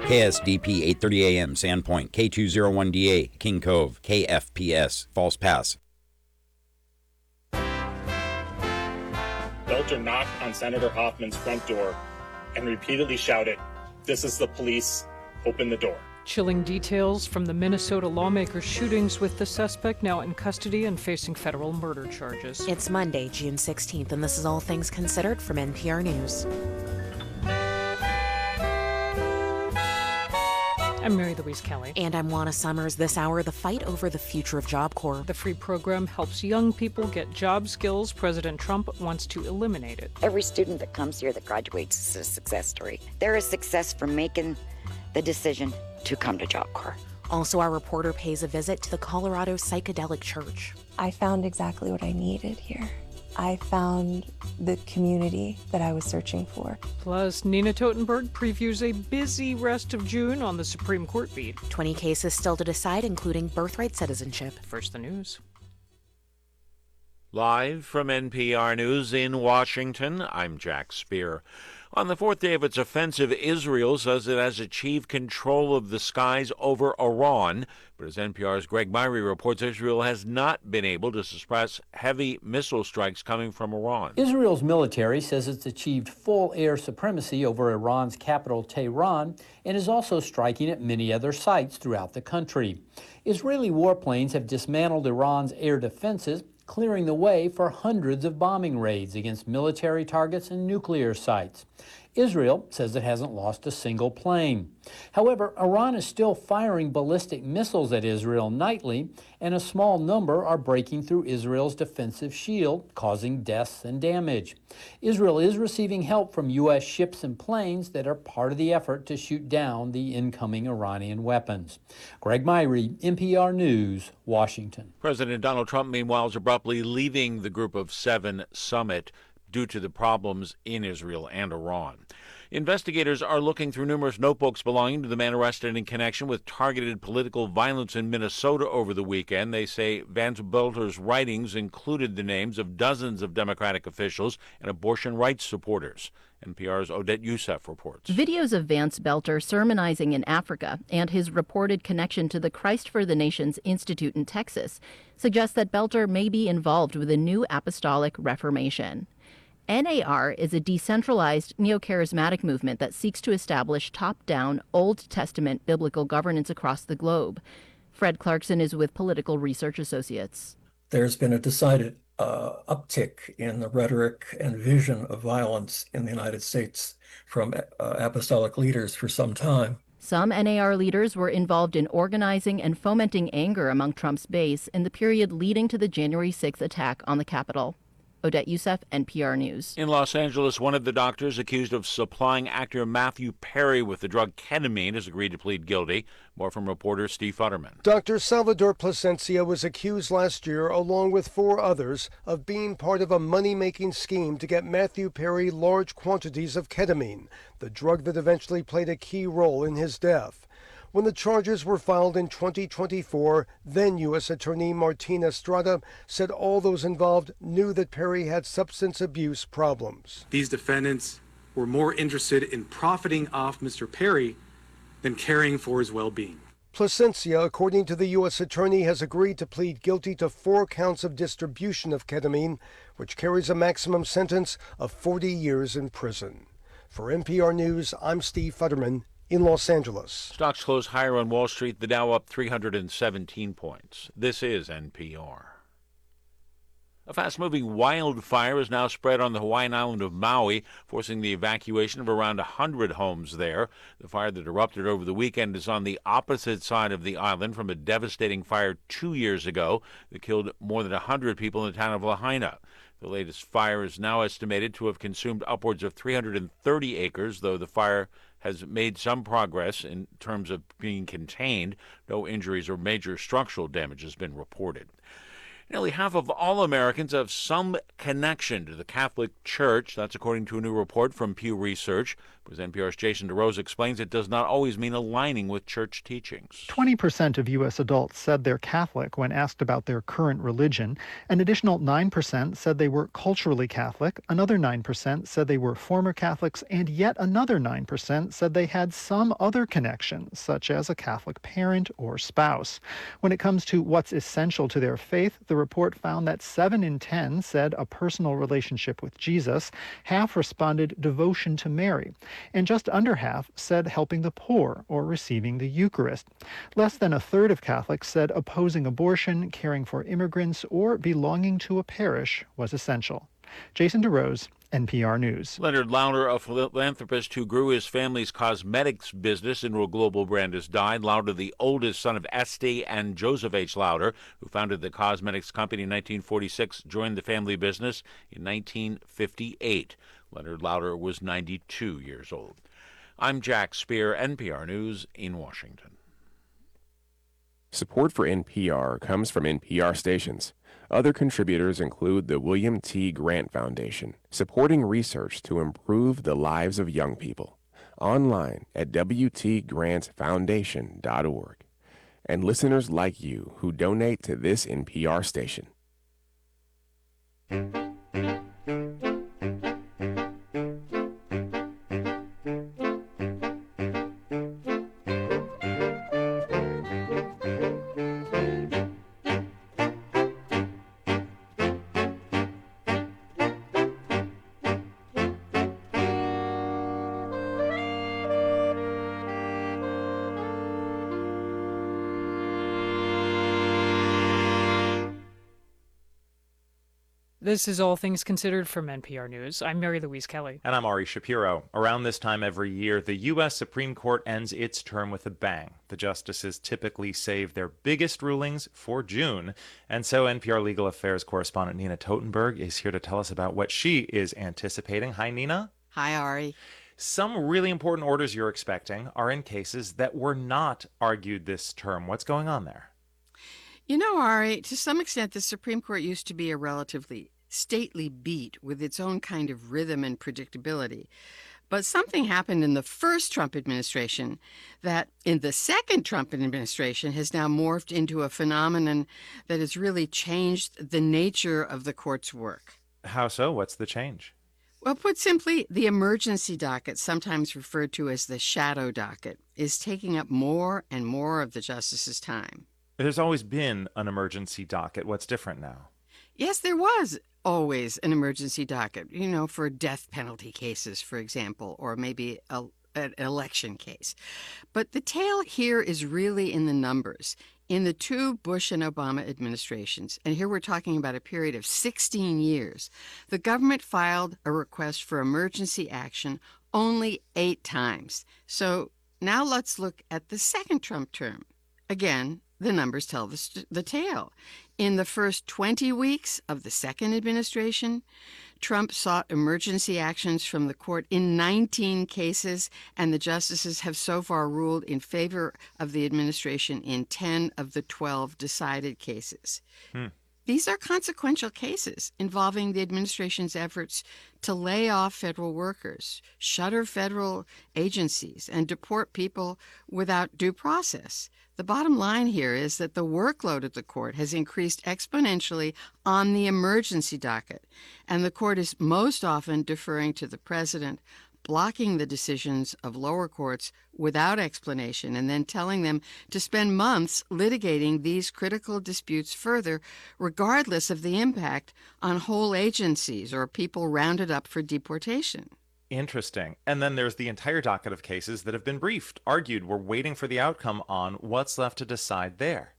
KSDP 8:30 a.m. Sandpoint, K201DA, King Cove, KFPS, False Pass. Belter knocked on Senator Hoffman's front door and repeatedly shouted, "This is the police, open the door." Chilling details from the Minnesota lawmaker shootings, with the suspect now in custody and facing federal murder charges. It's Monday, June 16th, and this is All Things Considered from NPR News. I'm Mary Louise Kelly. And I'm Juana Summers. This hour, the fight over the future of Job Corps. The free program helps young people get job skills. President Trump wants to eliminate it. Every student that comes here that graduates is a success story. They're a success for making the decision to come to Job Corps. Also, our reporter pays a visit to the Colorado Psychedelic Church. I found exactly what I needed here. I found the community that I was searching for. Plus, Nina Totenberg previews a busy rest of June on the Supreme Court beat. 20 cases still to decide, including birthright citizenship. First, the news. Live from NPR News in Washington, I'm Jack Speer. On the fourth day of its offensive, Israel says it has achieved control of the skies over Iran. But as NPR's Greg Myrie reports, Israel has not been able to suppress heavy missile strikes coming from Iran. Israel's military says it's achieved full air supremacy over Iran's capital, Tehran, and is also striking at many other sites throughout the country. Israeli warplanes have dismantled Iran's air defenses, clearing the way for hundreds of bombing raids against military targets and nuclear sites. Israel says it hasn't lost a single plane. However, Iran is still firing ballistic missiles at Israel nightly, and a small number are breaking through Israel's defensive shield, causing deaths and damage. Israel is receiving help from U.S. ships and planes that are part of the effort to shoot down the incoming Iranian weapons. Greg Myrie, NPR News, Washington. President Donald Trump, meanwhile, is abruptly leaving the Group of Seven summit due to the problems in Israel and Iran. Investigators are looking through numerous notebooks belonging to the man arrested in connection with targeted political violence in Minnesota over the weekend. They say Vance Belter's writings included the names of dozens of Democratic officials and abortion rights supporters. NPR's Odette Youssef reports. Videos of Vance Belter sermonizing in Africa and his reported connection to the Christ for the Nations Institute in Texas suggest that Belter may be involved with a new apostolic reformation. NAR is a decentralized neo-charismatic movement that seeks to establish top-down Old Testament biblical governance across the globe. Fred Clarkson is with Political Research Associates. There's been a decided uptick in the rhetoric and vision of violence in the United States from apostolic leaders for some time. Some NAR leaders were involved in organizing and fomenting anger among Trump's base in the period leading to the January 6th attack on the Capitol. Odette Youssef, NPR News. In Los Angeles, one of the doctors accused of supplying actor Matthew Perry with the drug ketamine has agreed to plead guilty. More from reporter Steve Futterman. Dr. Salvador Plasencia was accused last year, along with 4 others, of being part of a money-making scheme to get Matthew Perry large quantities of ketamine, the drug that eventually played a key role in his death. When the charges were filed in 2024, then U.S. Attorney Martina Estrada said all those involved knew that Perry had substance abuse problems. These defendants were more interested in profiting off Mr. Perry than caring for his well-being. Plasencia, according to the U.S. Attorney, has agreed to plead guilty to 4 counts of distribution of ketamine, which carries a maximum sentence of 40 years in prison. For NPR News, I'm Steve Futterman in Los Angeles. Stocks closed higher on Wall Street, the Dow up 317 points. This is NPR. A fast-moving wildfire has now spread on the Hawaiian island of Maui, forcing the evacuation of around 100 homes there. The fire that erupted over the weekend is on the opposite side of the island from a devastating fire 2 years ago that killed more than 100 people in the town of Lahaina. The latest fire is now estimated to have consumed upwards of 330 acres, though the fire has made some progress in terms of being contained. No injuries or major structural damage has been reported. Nearly half of all Americans have some connection to the Catholic Church. That's according to a new report from Pew Research. As NPR's Jason DeRose explains, it does not always mean aligning with church teachings. 20% of U.S. adults said they're Catholic when asked about their current religion. An additional 9% said they were culturally Catholic. Another 9% said they were former Catholics. And yet another 9% said they had some other connection, such as a Catholic parent or spouse. When it comes to what's essential to their faith, the report found that 7 in 10 said a personal relationship with Jesus. Half responded devotion to Mary. And just under half said helping the poor or receiving the Eucharist. Less than a third of Catholics said opposing abortion, caring for immigrants, or belonging to a parish was essential. Jason DeRose, NPR News. Leonard Lauder, a philanthropist who grew his family's cosmetics business into a global brand, has died. Lauder, the oldest son of Estee and Joseph H. Lauder, who founded the cosmetics company in 1946, joined the family business in 1958. Leonard Lauder was 92 years old. I'm Jack Speer, NPR News in Washington. Support for NPR comes from NPR stations. Other contributors include the William T. Grant Foundation, supporting research to improve the lives of young people. Online at wtgrantfoundation.org. And listeners like you who donate to this NPR station. This is All Things Considered from NPR News. I'm Mary Louise Kelly. And I'm Ari Shapiro. Around this time every year, the U.S. Supreme Court ends its term with a bang. The justices typically save their biggest rulings for June. And so NPR Legal Affairs correspondent Nina Totenberg is here to tell us about what she is anticipating. Hi, Nina. Hi, Ari. Some really important orders you're expecting are in cases that were not argued this term. What's going on there? You know, Ari, to some extent, the Supreme Court used to be a relatively stately beat with its own kind of rhythm and predictability. But something happened in the first Trump administration that in the second Trump administration has now morphed into a phenomenon that has really changed the nature of the court's work. How so? What's the change? Well, put simply, the emergency docket, sometimes referred to as the shadow docket, is taking up more and more of the justice's time. There's always been an emergency docket. What's different now? Yes, there was always an emergency docket, you know, for death penalty cases, for example, or maybe an election case. But the tale here is really in the numbers. In the two Bush and Obama administrations, and here we're talking about a period of 16 years, the government filed a request for emergency action only 8 times. So now let's look at the second Trump term. Again, the numbers tell the tale. In the first 20 weeks of the second administration, Trump sought emergency actions from the court in 19 cases, and the justices have so far ruled in favor of the administration in 10 of the 12 decided cases. These are consequential cases involving the administration's efforts to lay off federal workers, shutter federal agencies, and deport people without due process. The bottom line here is that the workload at the court has increased exponentially on the emergency docket, and the court is most often deferring to the president, blocking the decisions of lower courts without explanation, and then telling them to spend months litigating these critical disputes further, regardless of the impact on whole agencies or people rounded up for deportation. Interesting. And then there's the entire docket of cases that have been briefed, argued. We're waiting for the outcome on what's left to decide there.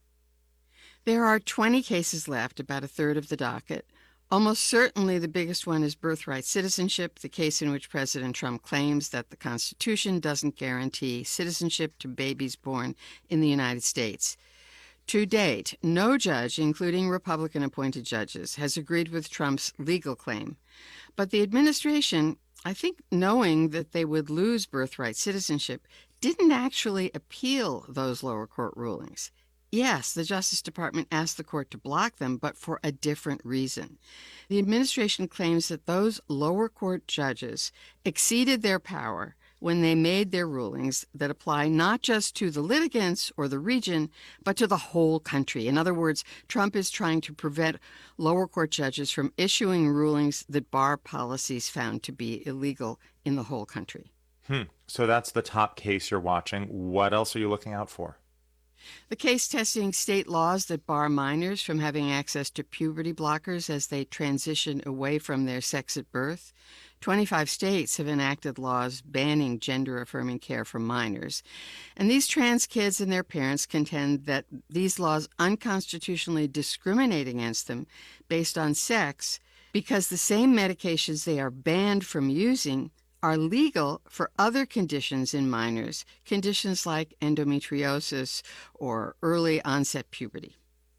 There are 20 cases left, about a third of the docket. Almost certainly the biggest one is birthright citizenship, the case in which President Trump claims that the Constitution doesn't guarantee citizenship to babies born in the United States. To date, no judge, including Republican-appointed judges, has agreed with Trump's legal claim. But the administration, I think knowing that they would lose birthright citizenship, didn't actually appeal those lower court rulings. Yes, the Justice Department asked the court to block them, but for a different reason. The administration claims that those lower court judges exceeded their power when they made their rulings that apply not just to the litigants or the region, but to the whole country. In other words, Trump is trying to prevent lower court judges from issuing rulings that bar policies found to be illegal in the whole country. So that's the top case you're watching. What else are you looking out for? The case testing state laws that bar minors from having access to puberty blockers as they transition away from their sex at birth. 25 states have enacted laws banning gender-affirming care for minors. And these trans kids and their parents contend that these laws unconstitutionally discriminate against them based on sex because the same medications they are banned from using are legal for other conditions in minors, conditions like endometriosis or early onset puberty.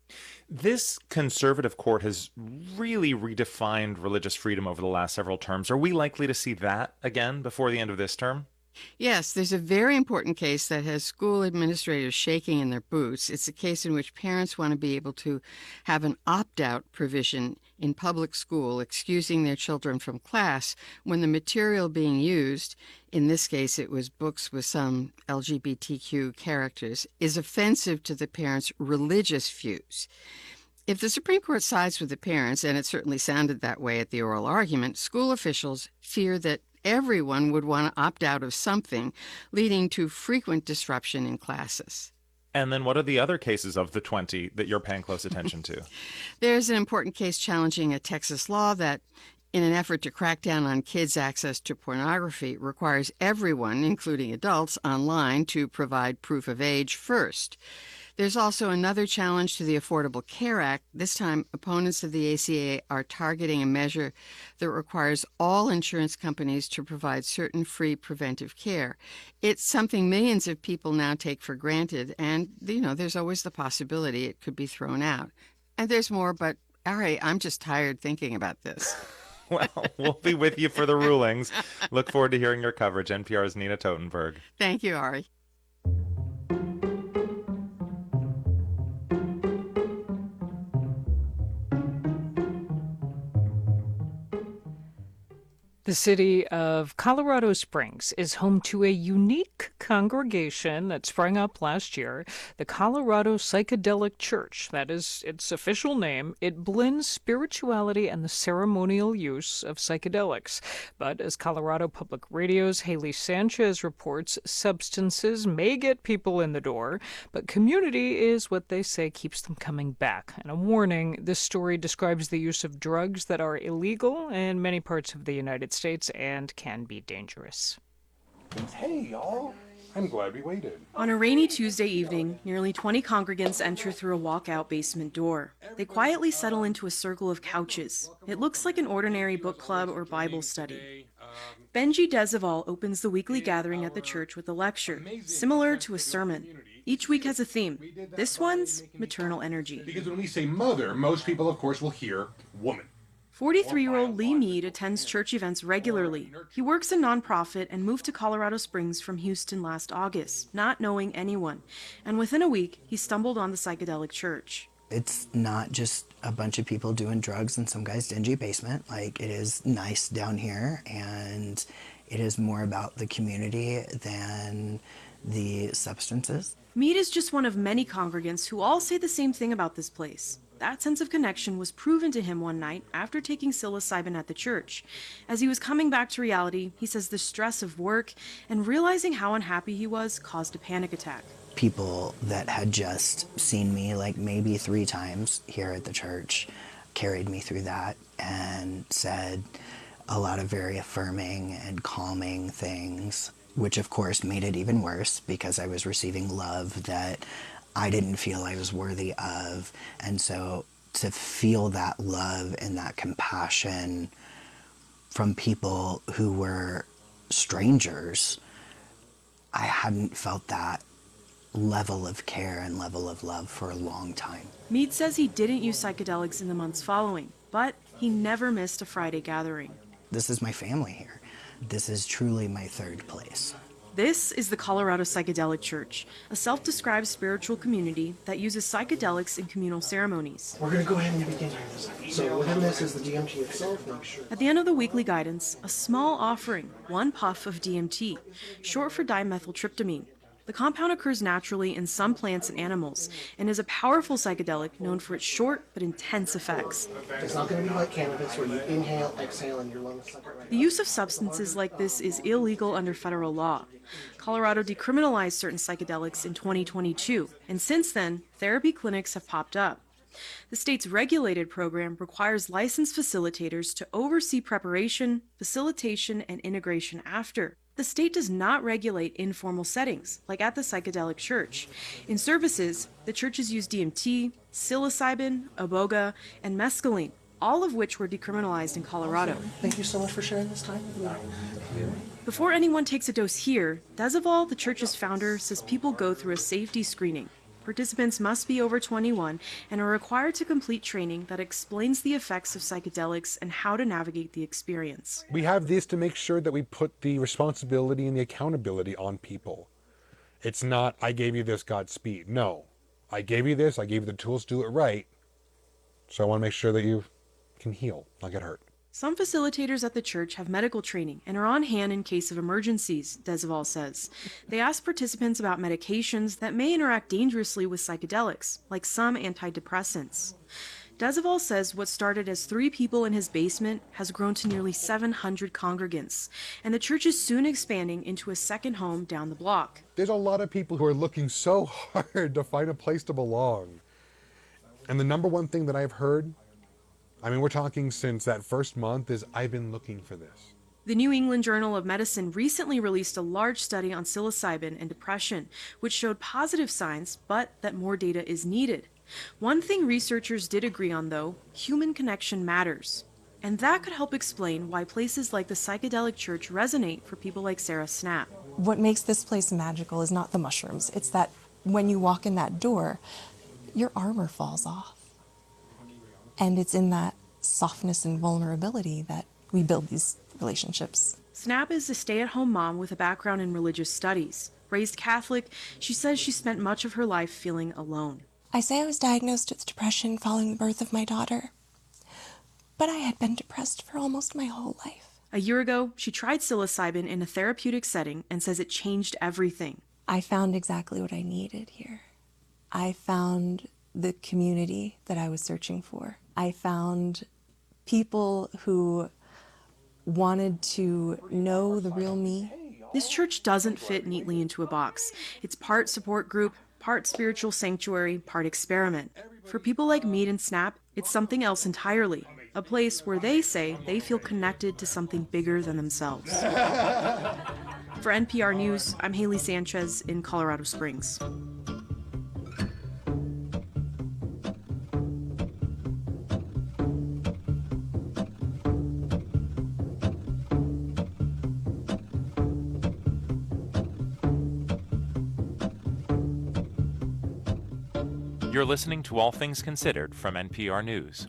This conservative court has really redefined religious freedom over the last several terms. Are we likely to see that again before the end of this term? Yes, there's a very important case that has school administrators shaking in their boots. It's a case in which parents want to be able to have an opt-out provision in public school, excusing their children from class when the material being used, in this case it was books with some LGBTQ characters, is offensive to the parents' religious views. If the Supreme Court sides with the parents, and it certainly sounded that way at the oral argument, school officials fear that everyone would want to opt out of something, leading to frequent disruption in classes. And then what are the other cases of the 20 that you're paying close attention to? There's an important case challenging a Texas law that, in an effort to crack down on kids' access to pornography, requires everyone, including adults, online to provide proof of age first. There's also another challenge to the Affordable Care Act. This time, opponents of the ACA are targeting a measure that requires all insurance companies to provide certain free preventive care. It's something millions of people now take for granted, and, there's always the possibility it could be thrown out. And there's more, but, Ari, I'm just tired thinking about this. Well, we'll be with you for the rulings. Look forward to hearing your coverage. NPR's Nina Totenberg. Thank you, Ari. The city of Colorado Springs is home to a unique congregation that sprang up last year, the Colorado Psychedelic Church. That is its official name. It blends spirituality and the ceremonial use of psychedelics. But as Colorado Public Radio's Haley Sanchez reports, substances may get people in the door, but community is what they say keeps them coming back. And a warning, this story describes the use of drugs that are illegal in many parts of the United States and can be dangerous. Hey, y'all. I'm glad we waited. On a rainy Tuesday evening, nearly 20 congregants enter through a walkout basement door. They quietly settle into a circle of couches. It looks like an ordinary book club or Bible study. Benji Dezival opens the weekly gathering at the church with a lecture, similar to a sermon. Each week has a theme. This one's maternal energy. Because when we say mother, most people, of course, will hear woman. 43-year-old Lee Mead attends church events regularly. He works a nonprofit and moved to Colorado Springs from Houston last August, not knowing anyone. And within a week, he stumbled on the psychedelic church. It's not just a bunch of people doing drugs in some guy's dingy basement. It is nice down here, and it is more about the community than the substances. Mead is just one of many congregants who all say the same thing about this place. That sense of connection was proven to him one night after taking psilocybin at the church. As he was coming back to reality, he says the stress of work and realizing how unhappy he was caused a panic attack. People that had just seen me maybe 3 times here at the church carried me through that and said a lot of very affirming and calming things, which of course made it even worse because I was receiving love that I didn't feel I was worthy of. And so to feel that love and that compassion from people who were strangers, I hadn't felt that level of care and level of love for a long time. Mead says he didn't use psychedelics in the months following, but he never missed a Friday gathering. This is my family here. This is truly my third place. This is the Colorado Psychedelic Church, a self-described spiritual community that uses psychedelics in communal ceremonies. We're going to go ahead and begin here in a second. So within this is the DMT itself. At the end of the weekly guidance, a small offering, 1 puff of DMT, short for dimethyltryptamine. The compound occurs naturally in some plants and animals and is a powerful psychedelic known for its short but intense effects. It's not going to be like cannabis where you inhale, exhale, and your lungs suck it right. The use of substances like this is illegal under federal law. Colorado decriminalized certain psychedelics in 2022, and since then, therapy clinics have popped up. The state's regulated program requires licensed facilitators to oversee preparation, facilitation, and integration after. The state does not regulate informal settings, like at the Psychedelic Church. In services, the churches use DMT, psilocybin, iboga, and mescaline, all of which were decriminalized in Colorado. Thank you so much for sharing this time with me. Before anyone takes a dose here, Desival, the church's founder, says people go through a safety screening. Participants must be over 21 and are required to complete training that explains the effects of psychedelics and how to navigate the experience. We have this to make sure that we put the responsibility and the accountability on people. It's not, I gave you this, Godspeed. No, I gave you this, I gave you the tools to do it right. So I want to make sure that you can heal, not get hurt. Some facilitators at the church have medical training and are on hand in case of emergencies, Desival says. They ask participants about medications that may interact dangerously with psychedelics, like some antidepressants. Desival says what started as 3 people in his basement has grown to nearly 700 congregants, and the church is soon expanding into a second home down the block. There's a lot of people who are looking so hard to find a place to belong. And the number one thing that I've heard, I mean, we're talking since that first month, is I've been looking for this. The New England Journal of Medicine recently released a large study on psilocybin and depression, which showed positive signs, but that more data is needed. One thing researchers did agree on, though, human connection matters. And that could help explain why places like the Psychedelic Church resonate for people like Sarah Snap. What makes this place magical is not the mushrooms. It's that when you walk in that door, your armor falls off. And it's in that softness and vulnerability that we build these relationships. Snap is a stay-at-home mom with a background in religious studies. Raised Catholic, she says she spent much of her life feeling alone. I say I was diagnosed with depression following the birth of my daughter, but I had been depressed for almost my whole life. A year ago, she tried psilocybin in a therapeutic setting and says it changed everything. I found exactly what I needed here. I found the community that I was searching for. I found people who wanted to know the real me. This church doesn't fit neatly into a box. It's part support group, part spiritual sanctuary, part experiment. For people like Mead and Snap, it's something else entirely. A place where they say they feel connected to something bigger than themselves. For NPR News, I'm Haley Sanchez in Colorado Springs. You're listening to All Things Considered from NPR News.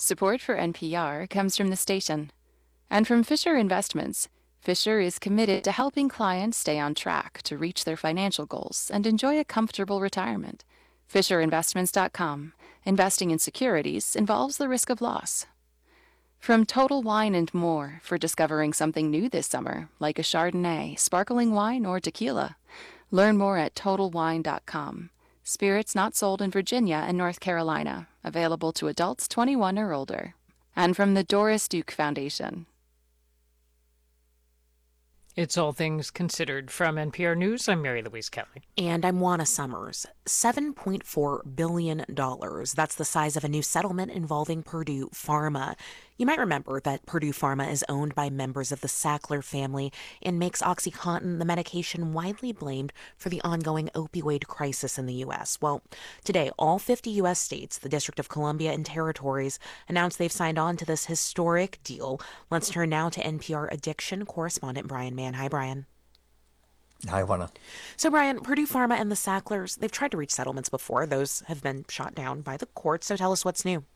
Support for NPR comes from the station and from Fisher Investments. Fisher is committed to helping clients stay on track to reach their financial goals and enjoy a comfortable retirement. FisherInvestments.com. Investing in securities involves the risk of loss. From Total Wine & More for discovering something new this summer, like a Chardonnay, sparkling wine, or tequila. Learn more at TotalWine.com. Spirits not sold in Virginia and North Carolina. Available to adults 21 or older. And from the Doris Duke Foundation. It's All Things Considered from NPR News. I'm Mary Louise Kelly. And I'm Juana Summers. $7.4 billion. That's the size of a new settlement involving Purdue Pharma. You might remember that Purdue Pharma is owned by members of the Sackler family and makes OxyContin the medication widely blamed for the ongoing opioid crisis in the U.S. Well, today, all 50 U.S. states, the District of Columbia, and territories announced they've signed on to this historic deal. Let's turn now to NPR addiction correspondent Brian Mann. Hi, Brian. Hi, Juana. So, Brian, Purdue Pharma and the Sacklers, they've tried to reach settlements before. Those have been shot down by the courts. So tell us what's new.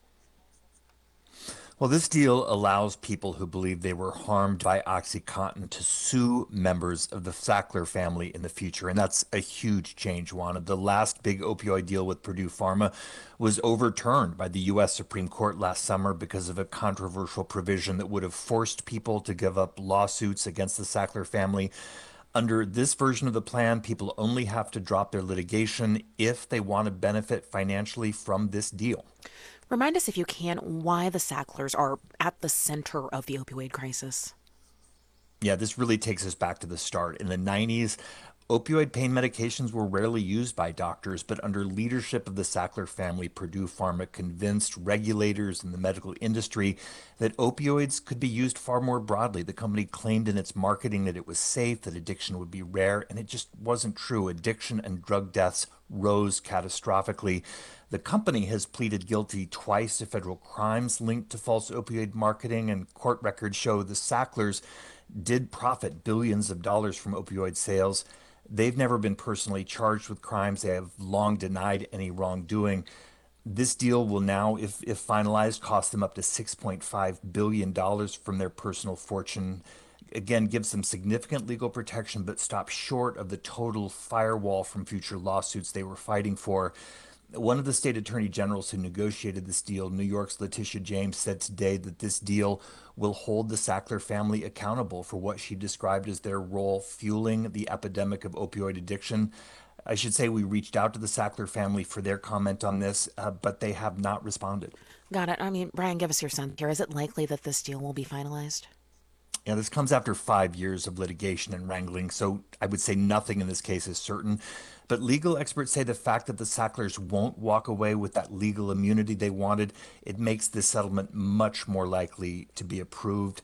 Well, this deal allows people who believe they were harmed by OxyContin to sue members of the Sackler family in the future. And that's a huge change, Juana. The last big opioid deal with Purdue Pharma was overturned by the U.S. Supreme Court last summer because of a controversial provision that would have forced people to give up lawsuits against the Sackler family. Under this version of the plan, people only have to drop their litigation if they want to benefit financially from this deal. Remind us, if you can, why the Sacklers are at the center of the opioid crisis. Yeah, this really takes us back to the start. In the 90s, opioid pain medications were rarely used by doctors, but under leadership of the Sackler family, Purdue Pharma convinced regulators in the medical industry that opioids could be used far more broadly. The company claimed in its marketing that it was safe, that addiction would be rare, and it just wasn't true. Addiction and drug deaths rose catastrophically. The company has pleaded guilty twice to federal crimes linked to false opioid marketing, and court records show the Sacklers did profit billions of dollars from opioid sales. They've never been personally charged with crimes. They have long denied any wrongdoing. This deal will now, if finalized, cost them up to $6.5 billion from their personal fortune. Again, gives them significant legal protection, but stops short of the total firewall from future lawsuits they were fighting for. One of the state attorney generals who negotiated this deal, New York's Letitia James, said today that this deal will hold the Sackler family accountable for what she described as their role fueling the epidemic of opioid addiction. I should say we reached out to the Sackler family for their comment on this, but they have not responded. Got it. I mean, Brian, give us your sense here. Is it likely that this deal will be finalized? Yeah, this comes after 5 years of litigation and wrangling, so I would say nothing in this case is certain. But legal experts say the fact that the Sacklers won't walk away with that legal immunity they wanted, it makes this settlement much more likely to be approved.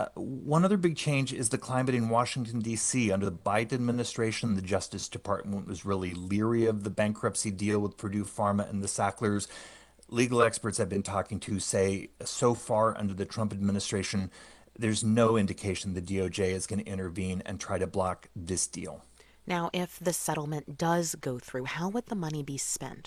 One other big change is the climate in Washington, D.C. Under the Biden administration, the Justice Department was really leery of the bankruptcy deal with Purdue Pharma and the Sacklers. Legal experts I've been talking to say so far under the Trump administration, there's no indication the DOJ is going to intervene and try to block this deal. Now, if the settlement does go through, how would the money be spent?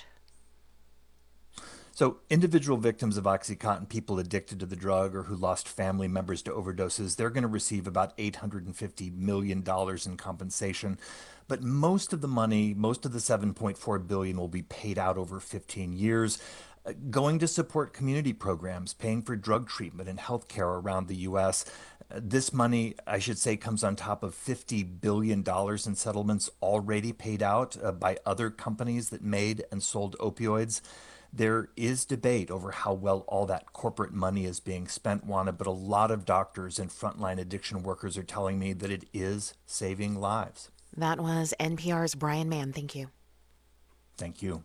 So individual victims of OxyContin, people addicted to the drug or who lost family members to overdoses, they're going to receive about $850 million in compensation. But most of the money, most of the $7.4 billion will be paid out over 15 years, going to support community programs, paying for drug treatment and health care around the U.S. This money, I should say, comes on top of $50 billion in settlements already paid out by other companies that made and sold opioids. There is debate over how well all that corporate money is being spent, Juana, but a lot of doctors and frontline addiction workers are telling me that it is saving lives. That was NPR's Brian Mann. Thank you. Thank you.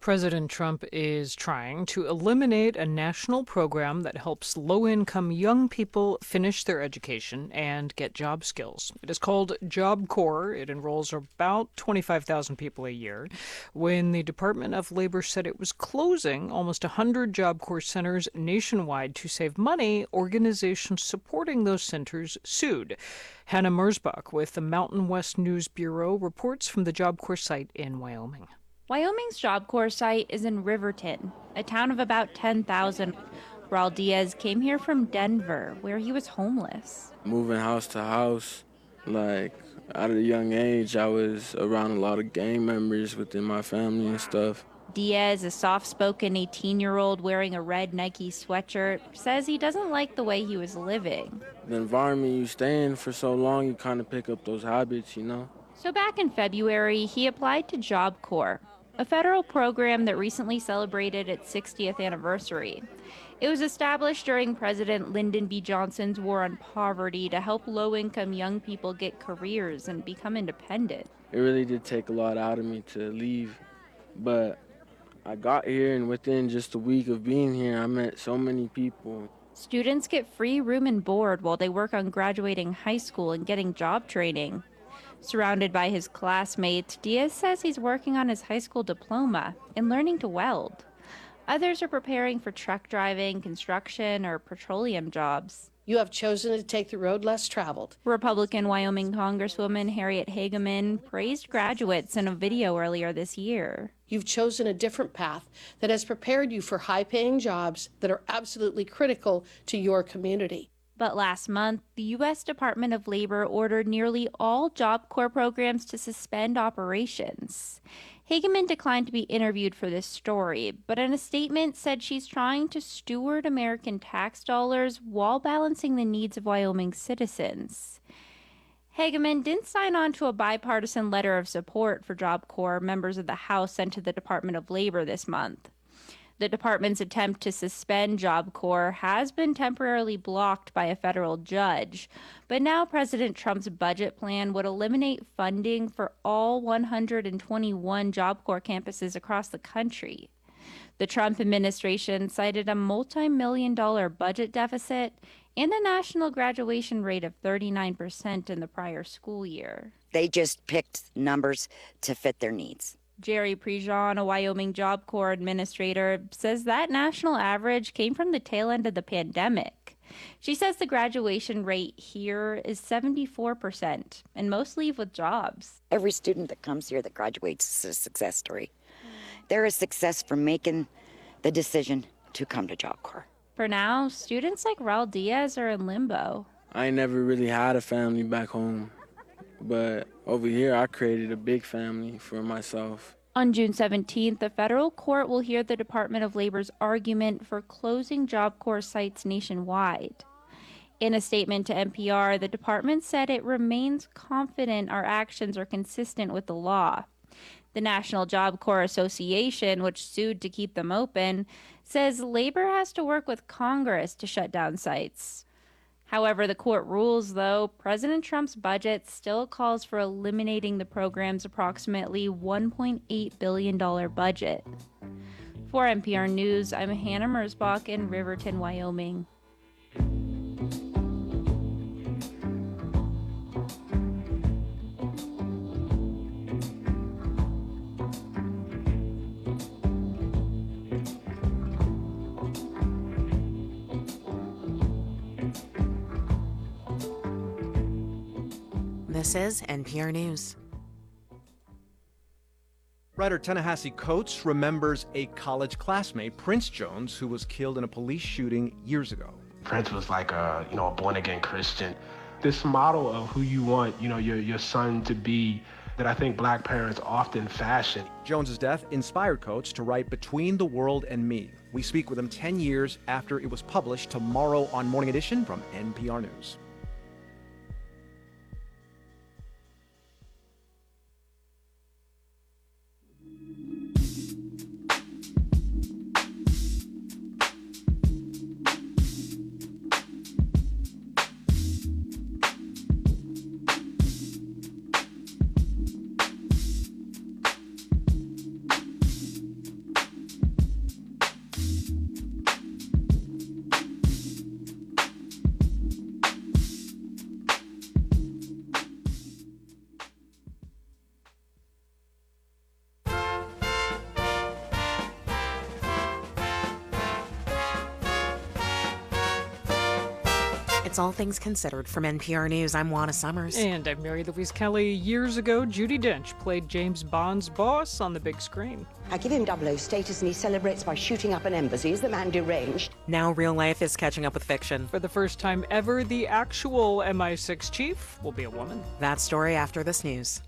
President Trump is trying to eliminate a national program that helps low-income young people finish their education and get job skills. It is called Job Corps. It enrolls about 25,000 people a year. When the Department of Labor said it was closing almost 100 Job Corps centers nationwide to save money, organizations supporting those centers sued. Hannah Mersbach with the Mountain West News Bureau reports from the Job Corps site in Wyoming. Wyoming's Job Corps site is in Riverton, a town of about 10,000. Raul Diaz came here from Denver, where he was homeless. Moving house to house, like at a young age, I was around a lot of gang members within my family and stuff. Diaz, a soft-spoken 18-year-old wearing a red Nike sweatshirt, says he doesn't like the way he was living. The environment you stay in for so long, you kind of pick up those habits, you know? So back in February, he applied to Job Corps, a federal program that recently celebrated its 60th anniversary. It was established during President Lyndon B. Johnson's War on Poverty to help low-income young people get careers and become independent. It really did take a lot out of me to leave, but I got here, and within just a week of being here, I met so many people. Students get free room and board while they work on graduating high school and getting job training. Surrounded by his classmates, Diaz says he's working on his high school diploma and learning to weld. Others are preparing for truck driving, construction, or petroleum jobs. You have chosen to take the road less traveled. Republican Wyoming Congresswoman Harriet Hageman praised graduates in a video earlier this year. You've chosen a different path that has prepared you for high-paying jobs that are absolutely critical to your community. But last month, the U.S. Department of Labor ordered nearly all Job Corps programs to suspend operations. Hageman declined to be interviewed for this story, but in a statement said she's trying to steward American tax dollars while balancing the needs of Wyoming citizens. Hageman didn't sign on to a bipartisan letter of support for Job Corps members of the House sent to the Department of Labor this month. The department's attempt to suspend Job Corps has been temporarily blocked by a federal judge, but now President Trump's budget plan would eliminate funding for all 121 Job Corps campuses across the country. The Trump administration cited a multi-million-dollar budget deficit and a national graduation rate of 39% in the prior school year. They just picked numbers to fit their needs. Jerry Prejean, a Wyoming Job Corps administrator, says that national average came from the tail end of the pandemic. She says the graduation rate here is 74%, and most leave with jobs. Every student that comes here that graduates is a success story. They're a success for making the decision to come to Job Corps. For now, students like Raul Diaz are in limbo. I never really had a family back home, but over here I created a big family for myself. On June 17th, the federal court will hear the Department of Labor's argument for closing Job Corps sites nationwide. In a statement to NPR, the department said it remains confident our actions are consistent with the law. The National Job Corps Association, which sued to keep them open, says labor has to work with Congress to shut down sites. However, the court rules, though, President Trump's budget still calls for eliminating the program's approximately $1.8 billion budget. For NPR News, I'm Hannah Mersbach in Riverton, Wyoming. This is NPR News. Writer Ta-Nehisi Coates remembers a college classmate, Prince Jones, who was killed in a police shooting years ago. Prince was like a born-again Christian. This model of who you want, your son to be, that I think black parents often fashion. Jones's death inspired Coates to write Between the World and Me. We speak with him 10 years after it was published tomorrow on Morning Edition from NPR News. It's All Things Considered from NPR News. I'm Juana Summers. And I'm Mary Louise Kelly. Years ago, Judi Dench played James Bond's boss on the big screen. I give him 00 status and he celebrates by shooting up an embassy. Is the man deranged? Now real life is catching up with fiction. For the first time ever, the actual MI6 chief will be a woman. That story after this news.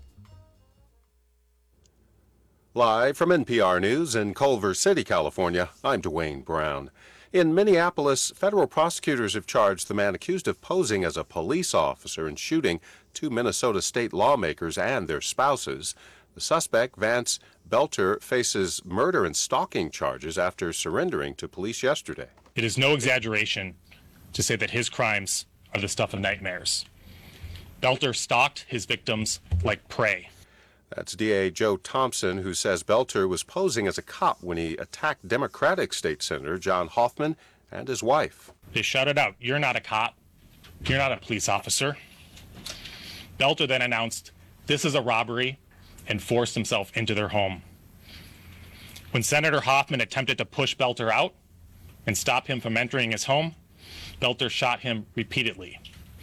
Live from NPR News in Culver City, California, I'm Dwayne Brown. In Minneapolis, federal prosecutors have charged the man accused of posing as a police officer and shooting 2 Minnesota state lawmakers and their spouses. The suspect, Vance Belter, faces murder and stalking charges after surrendering to police yesterday. It is no exaggeration to say that his crimes are the stuff of nightmares. Belter stalked his victims like prey. That's DA Joe Thompson, who says Belter was posing as a cop when he attacked Democratic State Senator John Hoffman and his wife. They shouted out, "You're not a cop. You're not a police officer." Belter then announced, "This is a robbery," and forced himself into their home. When Senator Hoffman attempted to push Belter out and stop him from entering his home, Belter shot him repeatedly.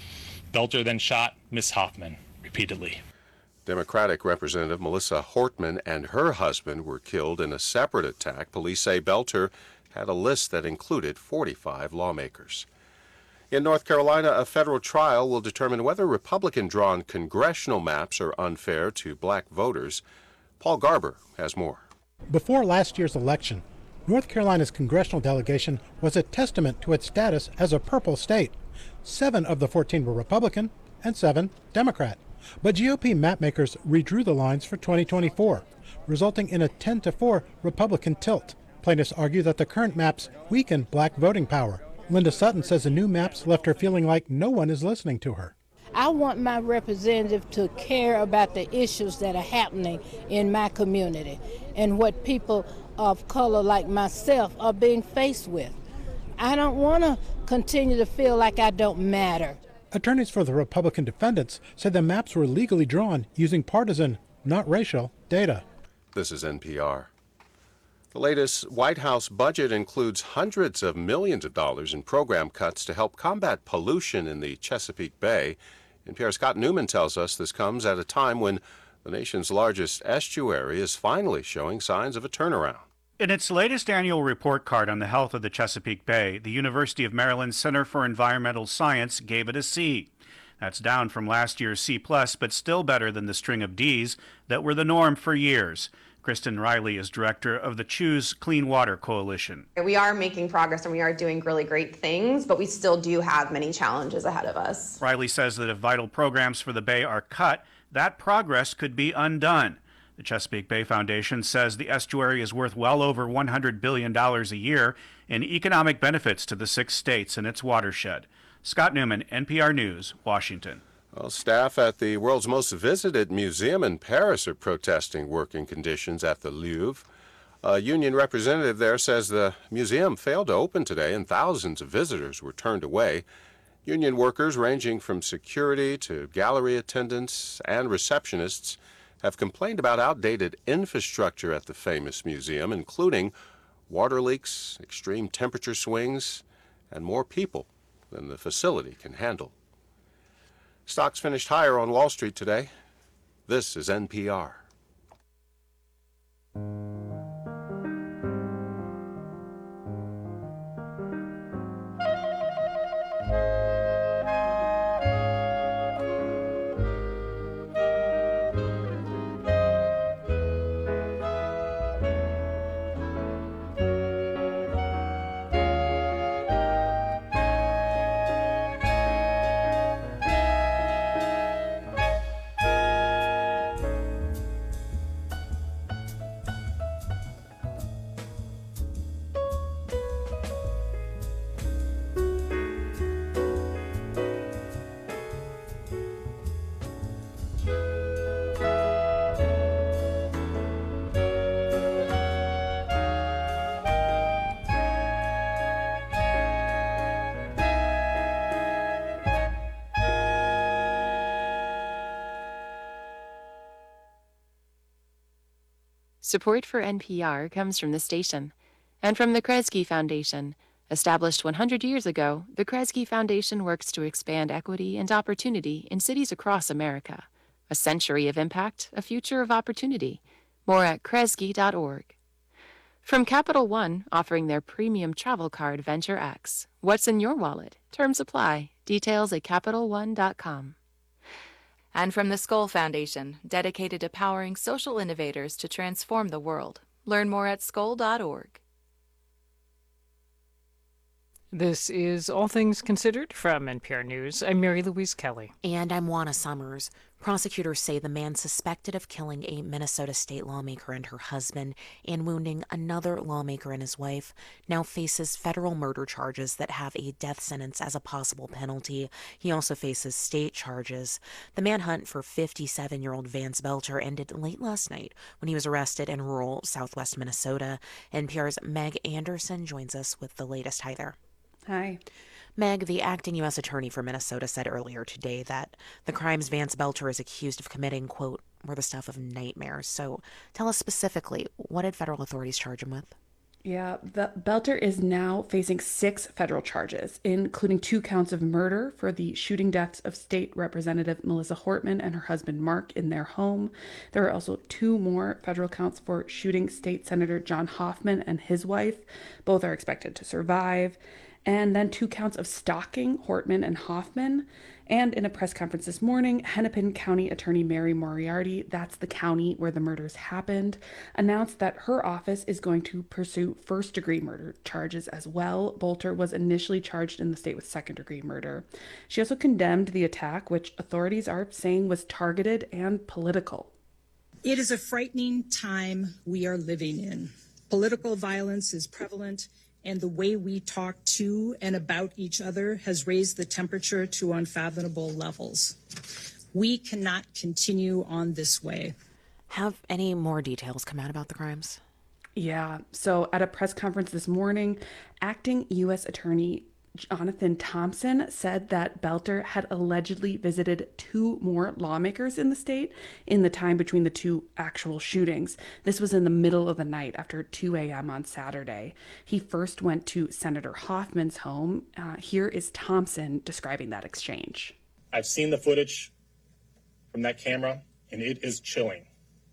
Belter then shot Miss Hoffman repeatedly. Democratic Representative Melissa Hortman and her husband were killed in a separate attack. Police say Belter had a list that included 45 lawmakers. In North Carolina, a federal trial will determine whether Republican-drawn congressional maps are unfair to black voters. Paul Garber has more. Before last year's election, North Carolina's congressional delegation was a testament to its status as a purple state. 7 of the 14 were Republican and 7 Democrat. But GOP mapmakers redrew the lines for 2024, resulting in a 10-4 Republican tilt. Plaintiffs argue that the current maps weaken black voting power. Linda Sutton says the new maps left her feeling like no one is listening to her. I want my representative to care about the issues that are happening in my community and what people of color like myself are being faced with. I don't want to continue to feel like I don't matter. Attorneys for the Republican defendants said the maps were legally drawn using partisan, not racial, data. This is NPR. The latest White House budget includes hundreds of millions of dollars in program cuts to help combat pollution in the Chesapeake Bay. NPR's Scott Newman tells us this comes at a time when the nation's largest estuary is finally showing signs of a turnaround. In its latest annual report card on the health of the Chesapeake Bay, the University of Maryland Center for Environmental Science gave it a C. That's down from last year's C+, but still better than the string of Ds that were the norm for years. Kristen Riley is director of the Choose Clean Water Coalition. We are making progress and we are doing really great things, but we still do have many challenges ahead of us. Riley says that if vital programs for the Bay are cut, that progress could be undone. The Chesapeake Bay Foundation says the estuary is worth well over $100 billion a year in economic benefits to the 6 states and its watershed. Scott Newman, NPR News, Washington. Well, staff at the world's most visited museum in Paris are protesting working conditions at the Louvre. A union representative there says the museum failed to open today and thousands of visitors were turned away. Union workers ranging from security to gallery attendants and receptionists have complained about outdated infrastructure at the famous museum, including water leaks, extreme temperature swings, and more people than the facility can handle. Stocks finished higher on Wall Street today. This is NPR. Support for NPR comes from the station and from the Kresge Foundation, Established 100 years ago, the Kresge Foundation works to expand equity and opportunity in cities across America. A century of impact, a future of opportunity. More at kresge.org. From Capital One, offering their premium travel card Venture X. What's in your wallet? Terms apply. Details at CapitalOne.com. And from the Skoll Foundation, dedicated to powering social innovators to transform the world. Learn more at skoll.org. This is All Things Considered from NPR News. I'm Mary Louise Kelly. And I'm Juana Summers. Prosecutors say the man suspected of killing a Minnesota state lawmaker and her husband and wounding another lawmaker and his wife now faces federal murder charges that have a death sentence as a possible penalty. He also faces state charges. The manhunt for 57-year-old Vance Belter ended late last night when he was arrested in rural southwest Minnesota. NPR's Meg Anderson joins us with the latest. Hi there. Hi. Meg, the acting U.S. attorney for Minnesota, said earlier today that the crimes Vance Belter is accused of committing, quote, were the stuff of nightmares. So tell us specifically, what did federal authorities charge him with? Yeah, Belter is now facing 6 federal charges, including 2 counts of murder for the shooting deaths of State Representative Melissa Hortman and her husband Mark in their home. There are also 2 more federal counts for shooting State Senator John Hoffman and his wife. Both are expected to survive. And then 2 counts of stalking Hortman and Hoffman. And in a press conference this morning, Hennepin County Attorney Mary Moriarty, that's the county where the murders happened, announced that her office is going to pursue first-degree murder charges as well. Belter was initially charged in the state with second-degree murder. She also condemned the attack, which authorities are saying was targeted and political. It is a frightening time we are living in. Political violence is prevalent, and the way we talk to and about each other has raised the temperature to unfathomable levels. We cannot continue on this way. Have any more details come out about the crimes? Yeah, so at a press conference this morning, acting U.S. Attorney Jonathan Thompson said that Belter had allegedly visited 2 more lawmakers in the state in the time between the 2 actual shootings. This was in the middle of the night after 2 a.m. on Saturday. He first went to Senator Hoffman's home. Here is Thompson describing that exchange. I've seen the footage from that camera, and it is chilling.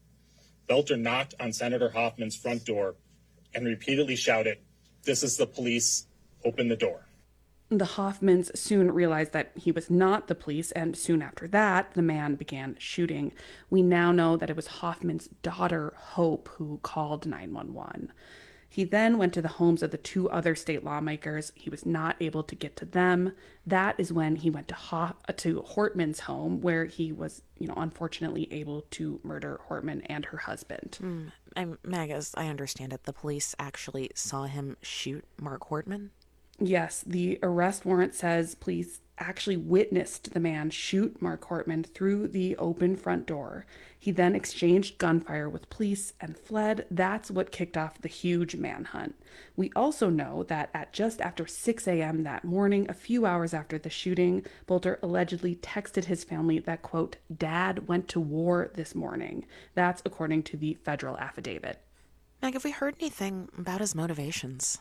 Belter knocked on Senator Hoffman's front door and repeatedly shouted, "This is the police, open the door." The Hoffmans soon realized that he was not the police, and soon after that, the man began shooting. We now know that it was Hoffman's daughter, Hope, who called 911. He then went to the homes of the 2 other state lawmakers. He was not able to get to them. That is when he went to Hortman's home, where he was, unfortunately able to murder Hortman and her husband. Meg, as I understand it, the police actually saw him shoot Mark Hortman? Yes, the arrest warrant says police actually witnessed the man shoot Mark Hortman through the open front door. He then exchanged gunfire with police and fled. That's what kicked off the huge manhunt. We also know that at just after 6 a.m. that morning, a few hours after the shooting, Belter allegedly texted his family that, quote, "Dad went to war this morning." That's according to the federal affidavit. Meg, have we heard anything about his motivations?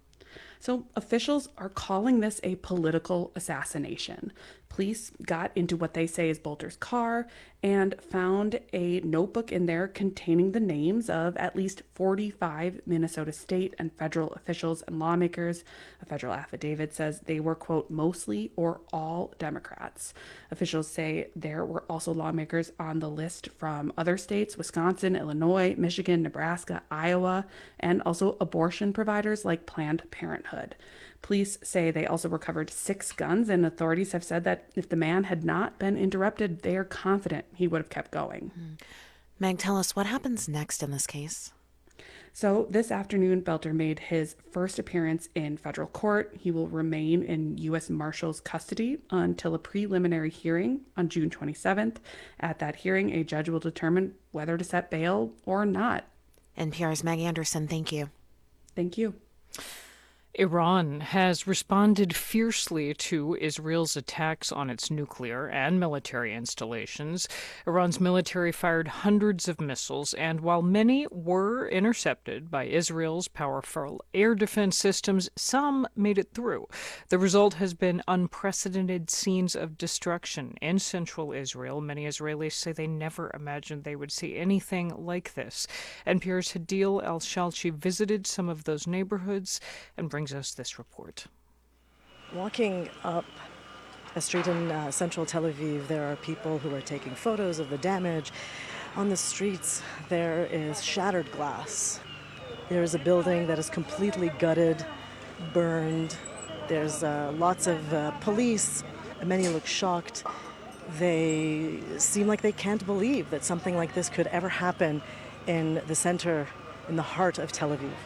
So officials are calling this a political assassination. Police got into what they say is Belter's car and found a notebook in there containing the names of at least 45 Minnesota state and federal officials and lawmakers. A federal affidavit says they were, quote, mostly or all Democrats. Officials say there were also lawmakers on the list from other states, Wisconsin, Illinois, Michigan, Nebraska, Iowa, and also abortion providers like Planned Parenthood. Police say they also recovered 6 guns, and authorities have said that if the man had not been interrupted, they are confident he would have kept going. Meg, tell us what happens next in this case. So this afternoon, Belter made his first appearance in federal court. He will remain in U.S. Marshal's custody until a preliminary hearing on June 27th. At that hearing, a judge will determine whether to set bail or not. NPR's Meg Anderson, thank you. Thank you. Iran has responded fiercely to Israel's attacks on its nuclear and military installations. Iran's military fired hundreds of missiles, and while many were intercepted by Israel's powerful air defense systems, some made it through. The result has been unprecedented scenes of destruction in central Israel. Many Israelis say they never imagined they would see anything like this. NPR's Hadil Al-Shalchi visited some of those neighborhoods and brings us this report. Walking up a street in central Tel Aviv, there are people who are taking photos of the damage. On the streets, there is shattered glass. There is a building that is completely gutted, burned. There's lots of police. Many look shocked. They seem like they can't believe that something like this could ever happen in the center, in the heart of Tel Aviv.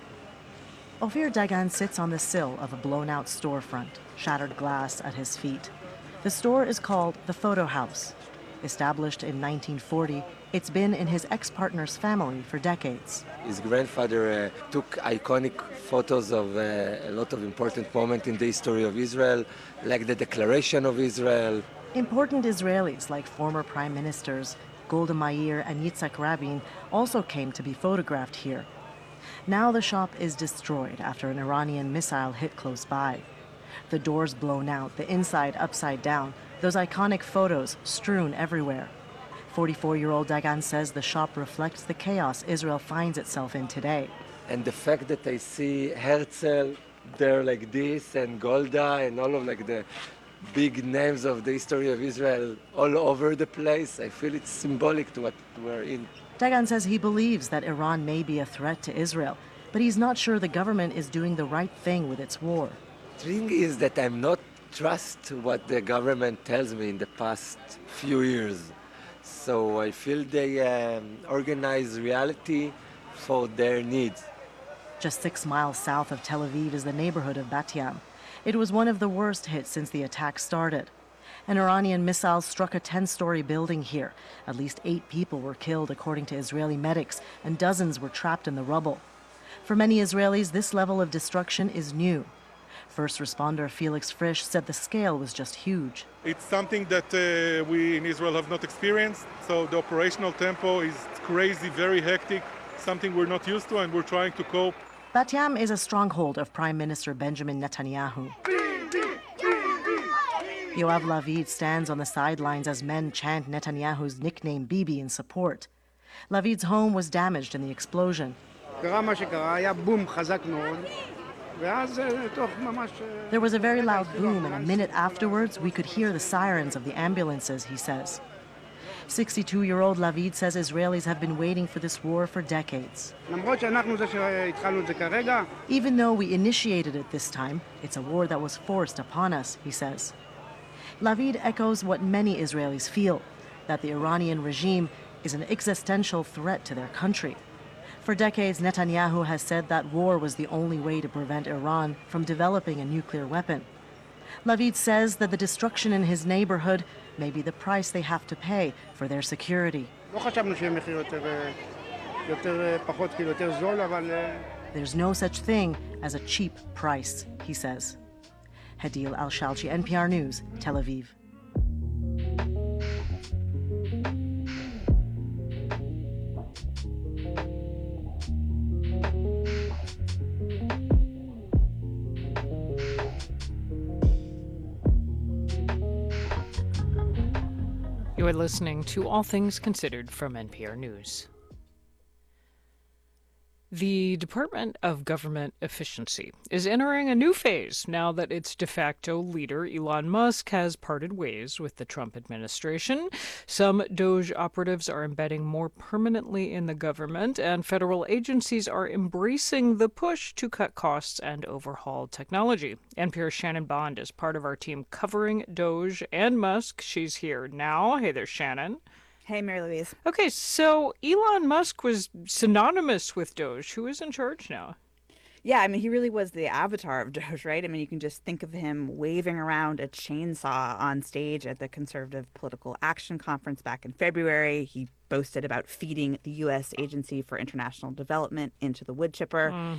Ophir Dagan sits on the sill of a blown-out storefront, shattered glass at his feet. The store is called the Photo House. Established in 1940, it's been in his ex-partner's family for decades. His grandfather took iconic photos of a lot of important moments in the history of Israel, like the Declaration of Israel. Important Israelis like former prime ministers Golda Meir and Yitzhak Rabin also came to be photographed here. Now the shop is destroyed after an Iranian missile hit close by. The doors blown out, the inside upside down, those iconic photos strewn everywhere. 44-year-old Dagan says the shop reflects the chaos Israel finds itself in today. And the fact that I see Herzl there like this, and Golda, and all of like the big names of the history of Israel all over the place, I feel it's symbolic to what we're in. Dagan says he believes that Iran may be a threat to Israel, but he's not sure the government is doing the right thing with its war. The thing is that I'm not trust what the government tells me in the past few years. So I feel they organize reality for their needs. Just 6 miles south of Tel Aviv is the neighborhood of Bat Yam. It was one of the worst hits since the attack started. An Iranian missile struck a 10-story building here. At least 8 people were killed, according to Israeli medics, and dozens were trapped in the rubble. For many Israelis, this level of destruction is new. First responder Felix Frisch said the scale was just huge. It's something that we in Israel have not experienced, so the operational tempo is crazy, very hectic, something we're not used to, and we're trying to cope. Bat Yam is a stronghold of Prime Minister Benjamin Netanyahu. Yoav Lavid stands on the sidelines as men chant Netanyahu's nickname Bibi in support. Lavid's home was damaged in the explosion. There was a very loud boom, and a minute afterwards, we could hear the sirens of the ambulances, he says. 62-year-old Lavid says Israelis have been waiting for this war for decades. Even though we initiated it this time, it's a war that was forced upon us, he says. Lavid echoes what many Israelis feel, that the Iranian regime is an existential threat to their country. For decades, Netanyahu has said that war was the only way to prevent Iran from developing a nuclear weapon. Lavid says that the destruction in his neighborhood may be the price they have to pay for their security. There's no such thing as a cheap price, he says. Hadil Al-Shalchi, NPR News, Tel Aviv. You are listening to All Things Considered from NPR News. The Department of Government Efficiency is entering a new phase now that its de facto leader, Elon Musk, has parted ways with the Trump administration. Some DOGE operatives are embedding more permanently in the government, and federal agencies are embracing the push to cut costs and overhaul technology. NPR's Shannon Bond is part of our team covering DOGE and Musk. She's here now. Hey there, Shannon. Hey, Mary Louise. Okay, so Elon Musk was synonymous with Doge. Who is in charge now? Yeah, I mean, he really was the avatar of Doge, right? I mean, you can just think of him waving around a chainsaw on stage at the Conservative Political Action Conference back in February. He boasted about feeding the U.S. Agency for International Development into the wood chipper. Mm-hmm.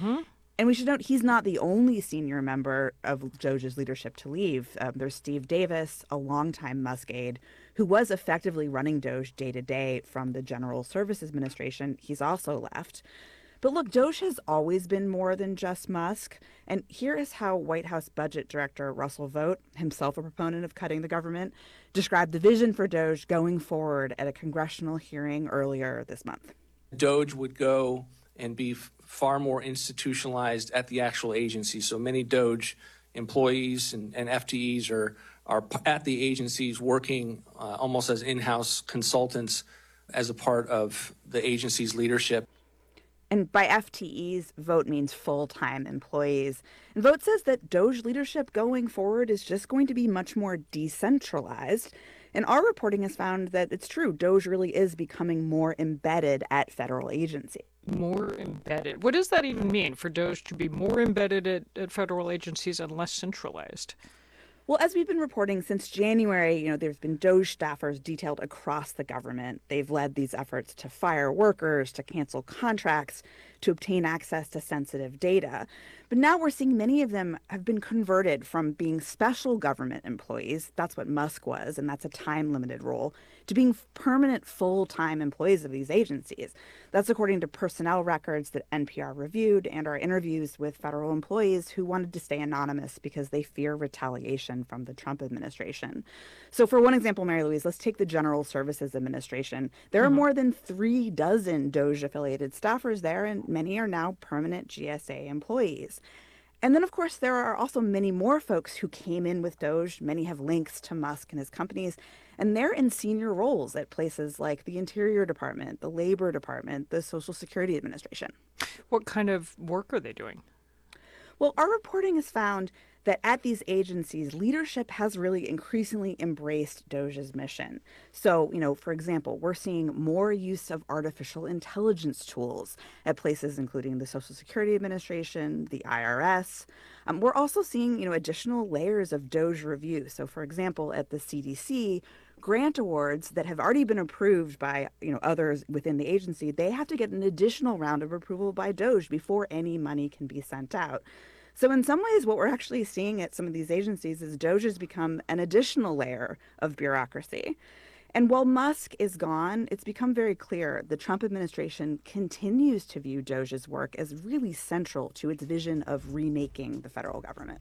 And we should note he's not the only senior member of Doge's leadership to leave. There's Steve Davis, a longtime Musk aide, who was effectively running Doge day to day from the General Services Administration. He's also left. But look, Doge has always been more than just Musk. And here is how White House Budget Director Russell Vought, himself a proponent of cutting the government, described the vision for Doge going forward at a congressional hearing earlier this month. Doge would go and be far more institutionalized at the actual agency. So many Doge employees and FTEs are at the agencies working almost as in-house consultants as a part of the agency's leadership. And by FTEs, Vought means full-time employees. And Vought says that Doge leadership going forward is just going to be much more decentralized. And our reporting has found that it's true. Doge really is becoming more embedded at federal agencies. More embedded. What does that even mean for Doge to be more embedded at federal agencies and less centralized? Well, as we've been reporting since January, there's been Doge staffers detailed across the government. They've led these efforts to fire workers, to cancel contracts, to obtain access to sensitive data. But now we're seeing many of them have been converted from being special government employees, that's what Musk was, and that's a time-limited role, to being permanent full-time employees of these agencies. That's according to personnel records that NPR reviewed and our interviews with federal employees who wanted to stay anonymous because they fear retaliation from the Trump administration. So for one example, Mary Louise, let's take the General Services Administration. There are more than 36 Doge-affiliated staffers there, and many are now permanent GSA employees. And then, of course, there are also many more folks who came in with Doge. Many have links to Musk and his companies, and they're in senior roles at places like the Interior Department, the Labor Department, the Social Security Administration. What kind of work are they doing? Well, our reporting has found that at these agencies, leadership has really increasingly embraced Doge's mission. So, for example, we're seeing more use of artificial intelligence tools at places including the Social Security Administration, the IRS. We're also seeing, additional layers of Doge review. So, for example, at the CDC, grant awards that have already been approved by, others within the agency, they have to get an additional round of approval by Doge before any money can be sent out. So in some ways, what we're actually seeing at some of these agencies is Doge has become an additional layer of bureaucracy. And while Musk is gone, it's become very clear the Trump administration continues to view Doge's work as really central to its vision of remaking the federal government.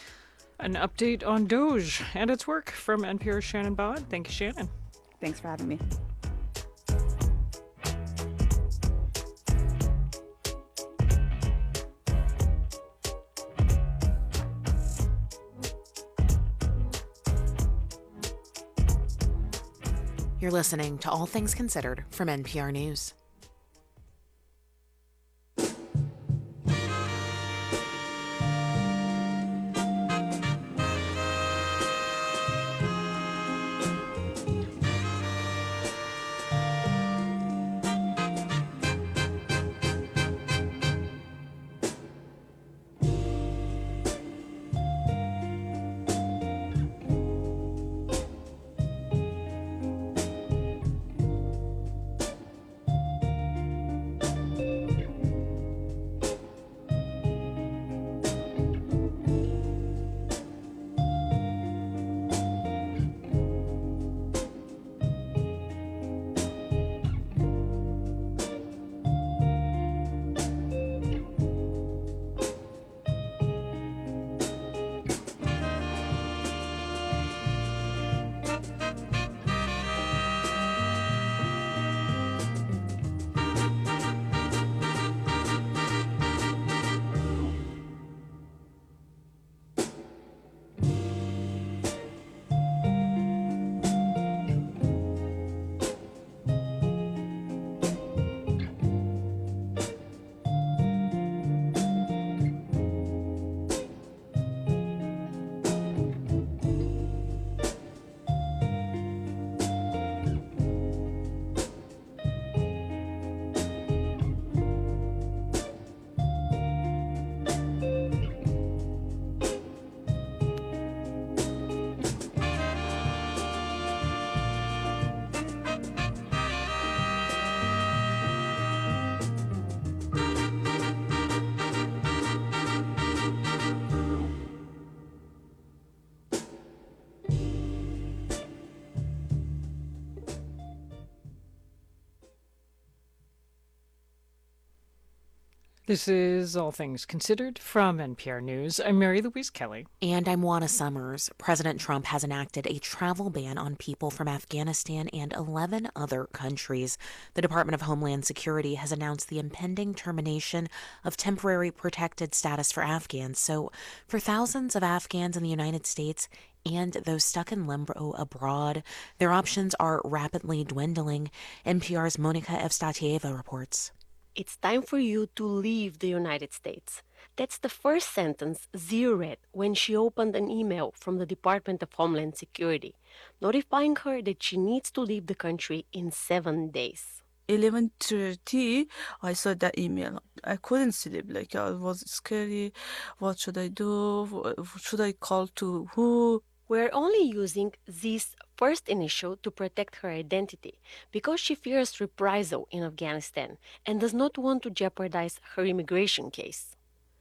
An update on Doge and its work from NPR's Shannon Bod. Thank you, Shannon. Thanks for having me. You're listening to All Things Considered from NPR News. This is All Things Considered from NPR News. I'm Mary Louise Kelly. And I'm Juana Summers. President Trump has enacted a travel ban on people from Afghanistan and 11 other countries. The Department of Homeland Security has announced the impending termination of temporary protected status for Afghans. So, for thousands of Afghans in the United States and those stuck in limbo abroad, their options are rapidly dwindling. NPR's Monica Evstatieva reports. It's time for you to leave the United States. That's the first sentence Z read when she opened an email from the Department of Homeland Security, notifying her that she needs to leave the country in 7 days. 11:30, I saw that email. I couldn't sleep. I was scary. What should I do? Should I call to who? We're only using Z's first initial to protect her identity because she fears reprisal in Afghanistan and does not want to jeopardize her immigration case.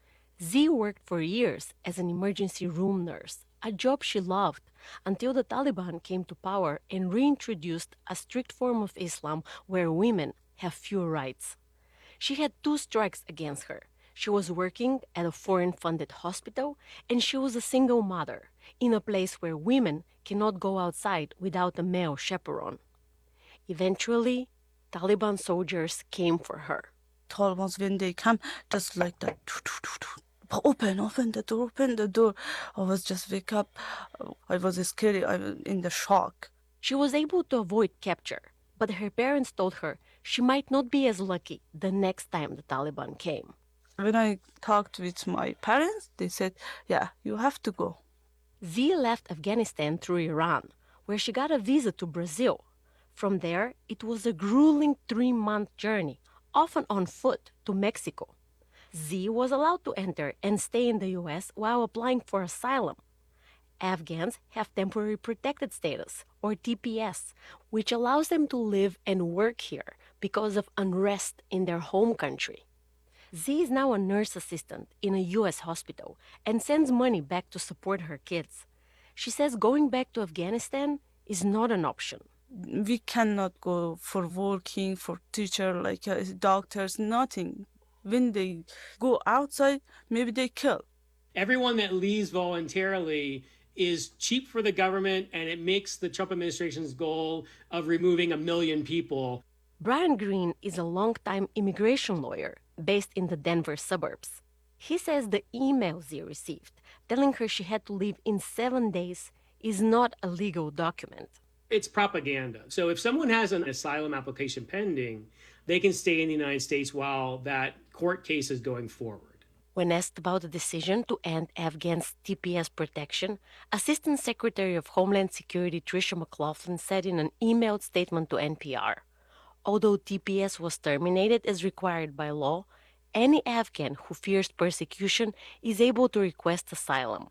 Z worked for years as an emergency room nurse, a job she loved, until the Taliban came to power and reintroduced a strict form of Islam where women have fewer rights. She had 2 strikes against her. She was working at a foreign-funded hospital, and she was a single mother in a place where women cannot go outside without a male chaperone. Eventually, Taliban soldiers came for her. Taliban, when they come, just like that. Open the door. I was just wake up. I was scary. I was in the shock. She was able to avoid capture, but her parents told her she might not be as lucky the next time the Taliban came. When I talked with my parents, they said, yeah, you have to go. Z left Afghanistan through Iran, where she got a visa to Brazil. From there, it was a grueling 3-month journey, often on foot, to Mexico. Z was allowed to enter and stay in the U.S. while applying for asylum. Afghans have temporary protected status, or TPS, which allows them to live and work here because of unrest in their home country. Z is now a nurse assistant in a U.S. hospital and sends money back to support her kids. She says going back to Afghanistan is not an option. We cannot go for working, for teacher, doctors, nothing. When they go outside, maybe they kill. Everyone that leaves voluntarily is cheap for the government, and it makes the Trump administration's goal of removing 1 million people. Brian Green is a longtime immigration lawyer based in the Denver suburbs. He says the email Z received, telling her she had to leave in 7 days, is not a legal document. It's propaganda. So if someone has an asylum application pending, they can stay in the United States while that court case is going forward. When asked about the decision to end Afghans' TPS protection, Assistant Secretary of Homeland Security Tricia McLaughlin said in an emailed statement to NPR, although TPS was terminated as required by law, any Afghan who fears persecution is able to request asylum.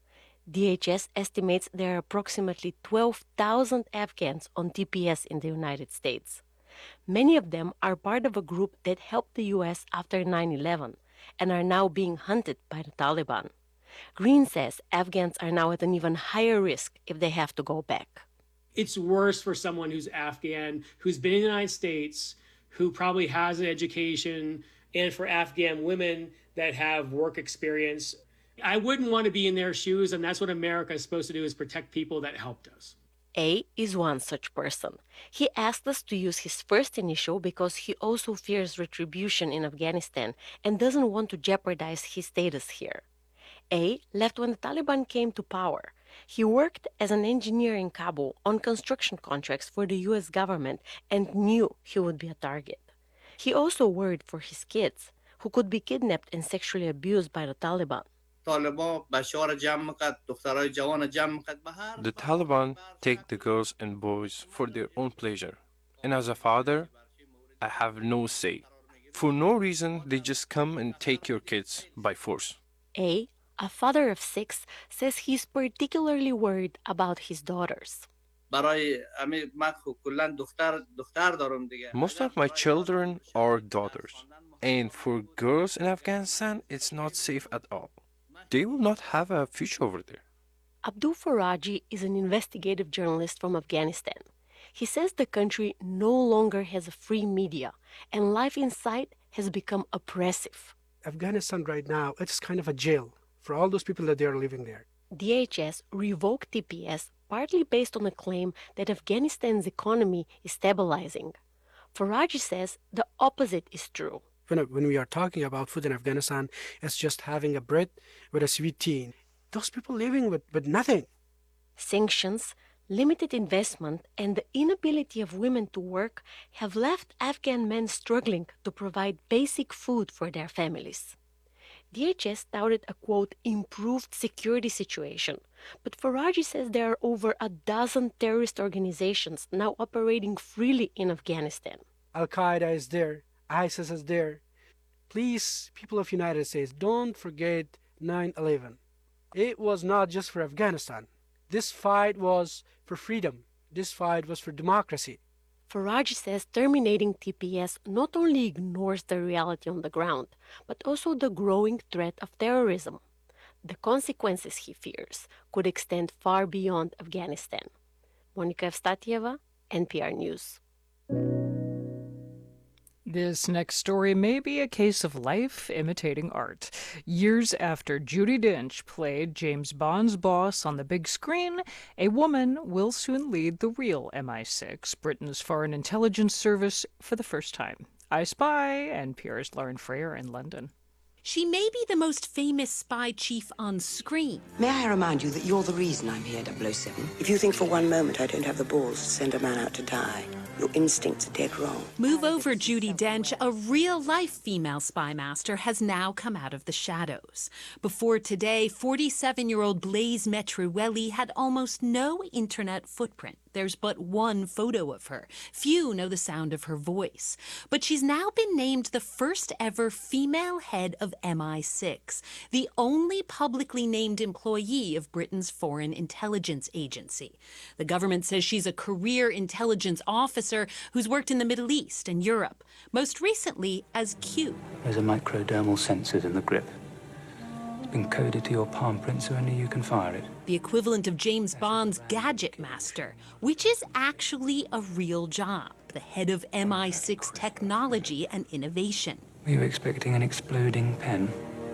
DHS estimates there are approximately 12,000 Afghans on TPS in the United States. Many of them are part of a group that helped the U.S. after 9/11 and are now being hunted by the Taliban. Green says Afghans are now at an even higher risk if they have to go back. It's worse for someone who's Afghan, who's been in the United States, who probably has an education, and for Afghan women that have work experience. I wouldn't want to be in their shoes, and that's what America is supposed to do, is protect people that helped us. A is one such person. He asked us to use his first initial because he also fears retribution in Afghanistan and doesn't want to jeopardize his status here. A left when the Taliban came to power. He worked as an engineer in Kabul on construction contracts for the U.S. government and knew he would be a target. He also worried for his kids, who could be kidnapped and sexually abused by the Taliban. The Taliban take the girls and boys for their own pleasure, and as a father, I have no say. For no reason, they just come and take your kids by force. A father of 6, says he's particularly worried about his daughters. Most of my children are daughters, and for girls in Afghanistan, it's not safe at all. They will not have a future over there. Abdul Faraji is an investigative journalist from Afghanistan. He says the country no longer has a free media, and life inside has become oppressive. Afghanistan right now, it's kind of a jail for all those people that they are living there. DHS revoked TPS partly based on a claim that Afghanistan's economy is stabilizing. Faraji says the opposite is true. When we are talking about food in Afghanistan, it's just having a bread with a sweet tea. Those people living with nothing. Sanctions, limited investment, and the inability of women to work have left Afghan men struggling to provide basic food for their families. DHS touted a, quote, improved security situation, but Faraji says there are over a dozen terrorist organizations now operating freely in Afghanistan. Al-Qaeda is there, ISIS is there. Please, people of United States, don't forget 9/11. It was not just for Afghanistan. This fight was for freedom. This fight was for democracy. Faraji says terminating TPS not only ignores the reality on the ground, but also the growing threat of terrorism. The consequences, he fears, could extend far beyond Afghanistan. Monika Evstatieva, NPR News. This next story may be a case of life imitating art. Years after Judi Dench played James Bond's boss on the big screen, a woman will soon lead the real MI6, Britain's Foreign Intelligence Service, for the first time. I Spy, NPR's Lauren Frayer in London. She may be the most famous spy chief on screen. May I remind you that you're the reason I'm here, 007? If you think for one moment I don't have the balls to send a man out to die, your instincts are dead wrong. Move over, Judi Dench. A real-life female spy master has now come out of the shadows. Before today, 47-year-old Blaise Metrueli had almost no internet footprint. There's but one photo of her. Few know the sound of her voice. But she's now been named the first ever female head of MI6, the only publicly named employee of Britain's Foreign Intelligence Agency. The government says she's a career intelligence officer who's worked in the Middle East and Europe, most recently as Q. There's a microdermal sensor in the grip. It's been coded to your palm print so only you can fire it. The equivalent of James Bond's gadget master, which is actually a real job, the head of MI6 technology and innovation. Were you expecting an exploding pen?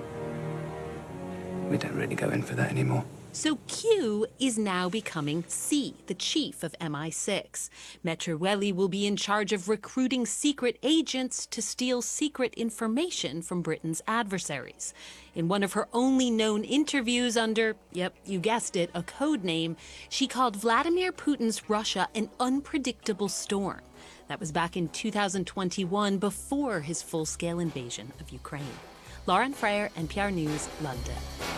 We don't really go in for that anymore. So Q is now becoming C, the chief of MI6. Metrueli will be in charge of recruiting secret agents to steal secret information from Britain's adversaries. In one of her only known interviews under, yep, you guessed it, a code name, she called Vladimir Putin's Russia an unpredictable storm. That was back in 2021, before his full-scale invasion of Ukraine. Lauren Frayer, NPR News, London.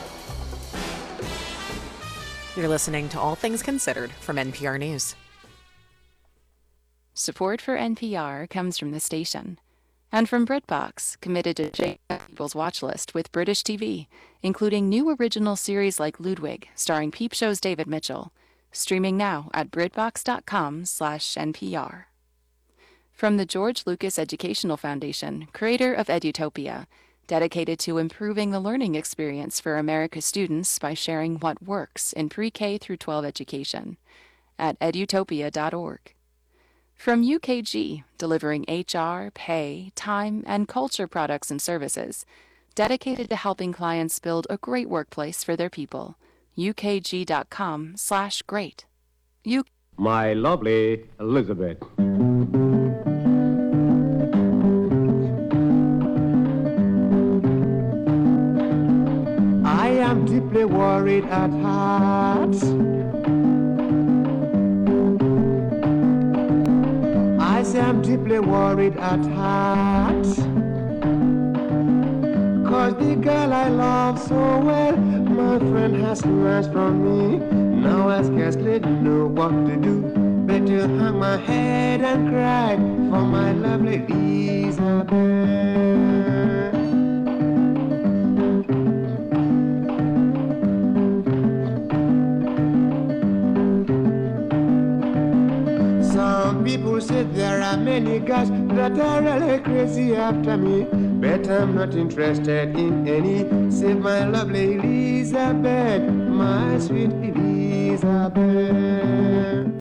You're listening to All Things Considered from NPR News. Support for NPR comes from the station and from BritBox, committed to shaping people's watch list with British TV, including new original series like Ludwig, starring Peep Show's David Mitchell, streaming now at BritBox.com/NPR. From the George Lucas Educational Foundation, creator of Edutopia, dedicated to improving the learning experience for America's students by sharing what works in pre-K through 12 education at edutopia.org. From UKG, delivering HR, pay, time, and culture products and services, dedicated to helping clients build a great workplace for their people. ukg.com/great. My lovely Elizabeth. I am deeply worried at heart. I say I'm deeply worried at heart. 'Cause the girl I love so well, my friend has snatched from me. Now I scarcely know what to do. Better hang my head and cry for my lovely Elizabeth. Some people say there are many guys that are really crazy after me, but I'm not interested in any. Save my lovely Elizabeth, my sweet Elizabeth.